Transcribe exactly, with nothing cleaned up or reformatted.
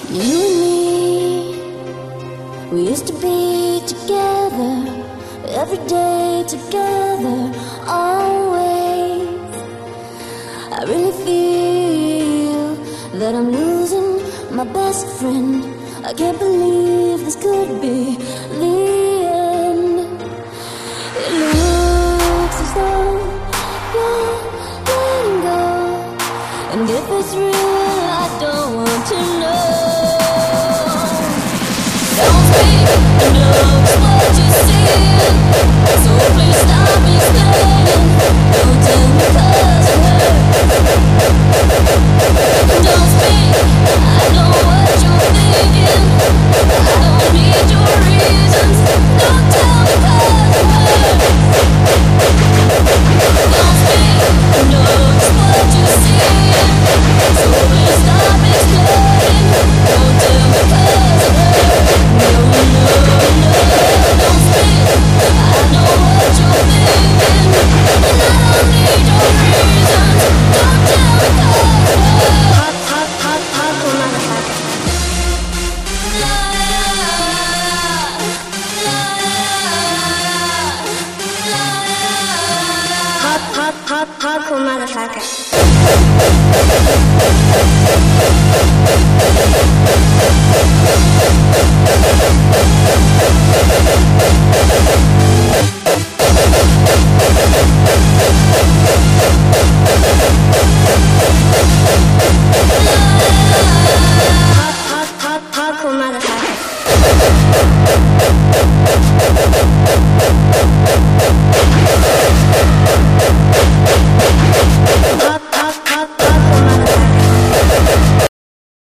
You and me, we used to be together, every day together, always. I really feel that I'm losing my best friend. I can't believe this could be the end. It looks as though you're letting go, and if it's real, I don't want to know. Don't speak, I know what you see, so please stop me standing. Don't tell me 'cause it hurts.